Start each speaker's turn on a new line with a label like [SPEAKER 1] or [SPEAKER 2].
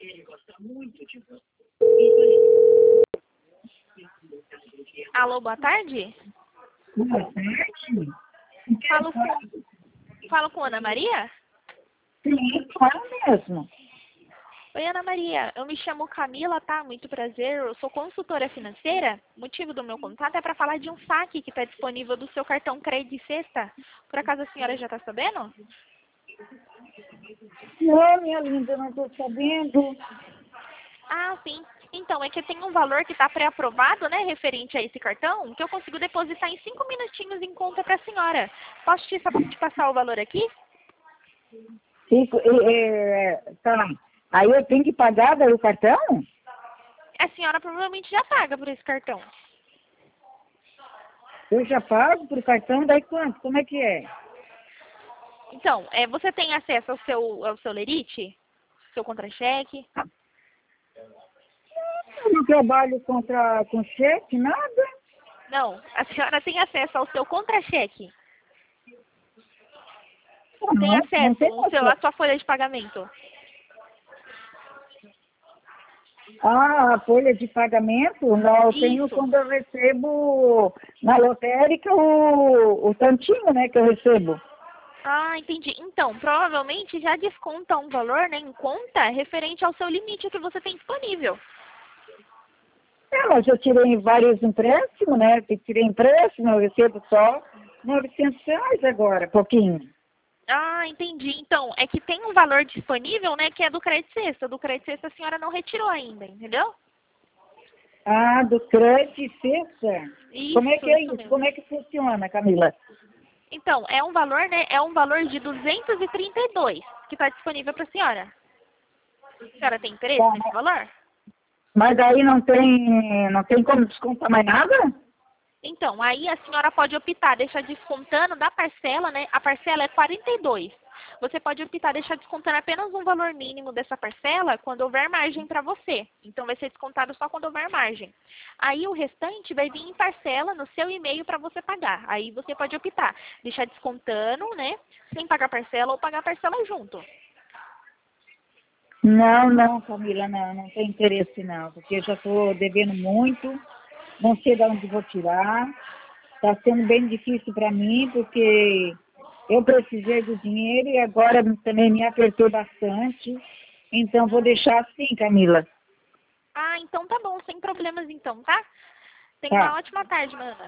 [SPEAKER 1] Alô, boa tarde?
[SPEAKER 2] Boa tarde.
[SPEAKER 1] Falo com Ana Maria?
[SPEAKER 2] Sim, claro mesmo.
[SPEAKER 1] Oi, Ana Maria. Eu me chamo Camila, tá? Muito prazer. Eu sou consultora financeira. O motivo do meu contato é para falar de um saque que está disponível do seu cartão Crédito Sexta. Por acaso a senhora já está sabendo?
[SPEAKER 2] Não, minha linda, não estou sabendo.
[SPEAKER 1] Ah, sim. Então, é que tem um valor que está pré-aprovado, né, referente a esse cartão, que eu consigo depositar em 5 minutinhos em conta para a senhora. Posso te passar o valor aqui?
[SPEAKER 2] Tá. Aí eu tenho que pagar daí o cartão?
[SPEAKER 1] A senhora provavelmente já paga por esse cartão.
[SPEAKER 2] Eu já pago pro cartão, daí quanto? Como é que é?
[SPEAKER 1] Então, você tem acesso ao seu Lerite? Seu contra-cheque?
[SPEAKER 2] Eu não trabalho com cheque, nada.
[SPEAKER 1] Não, a senhora tem acesso ao seu contra-cheque. Tem
[SPEAKER 2] Não, não
[SPEAKER 1] acesso
[SPEAKER 2] tem
[SPEAKER 1] à sua folha de pagamento.
[SPEAKER 2] Ah, a folha de pagamento? Não, eu tenho
[SPEAKER 1] Isso.
[SPEAKER 2] quando eu recebo na lotérica o tantinho, né, que eu recebo.
[SPEAKER 1] Ah, entendi. Então, provavelmente já desconta um valor, né, em conta referente ao seu limite que você tem disponível.
[SPEAKER 2] Mas eu tirei vários empréstimos, né? Eu tirei empréstimo, eu recebo só R$ 900 agora, pouquinho.
[SPEAKER 1] Ah, entendi. Então, é que tem um valor disponível, né, que é do Crédito Sexta. Do Crédito Sexta a senhora não retirou ainda, entendeu?
[SPEAKER 2] Ah, do crédito sexta? Como é que é
[SPEAKER 1] Isso
[SPEAKER 2] isso?
[SPEAKER 1] mesmo.
[SPEAKER 2] Como é que funciona, Camila?
[SPEAKER 1] Então, é um valor, né, é um valor de 232 que está disponível para a senhora. A senhora tem interesse
[SPEAKER 2] Tá,
[SPEAKER 1] nesse valor?
[SPEAKER 2] mas aí não tem como descontar mais nada?
[SPEAKER 1] Então, aí a senhora pode optar, deixar descontando da parcela, né? A parcela é 42. Você pode optar deixar descontando apenas um valor mínimo dessa parcela quando houver margem para você. Então, vai ser descontado só quando houver margem. Aí, o restante vai vir em parcela no seu e-mail para você pagar. Aí, você pode optar, deixar descontando, né? Sem pagar parcela ou pagar parcela junto.
[SPEAKER 2] Não, Camila, não tem interesse não, porque eu já estou devendo muito, não sei de onde vou tirar. Está sendo bem difícil para mim, porque eu precisei do dinheiro e agora também me apertou bastante. Então, vou deixar assim, Camila.
[SPEAKER 1] Ah, então tá bom, sem problemas então, tá? Tenha uma
[SPEAKER 2] Tá.
[SPEAKER 1] ótima tarde, Ana.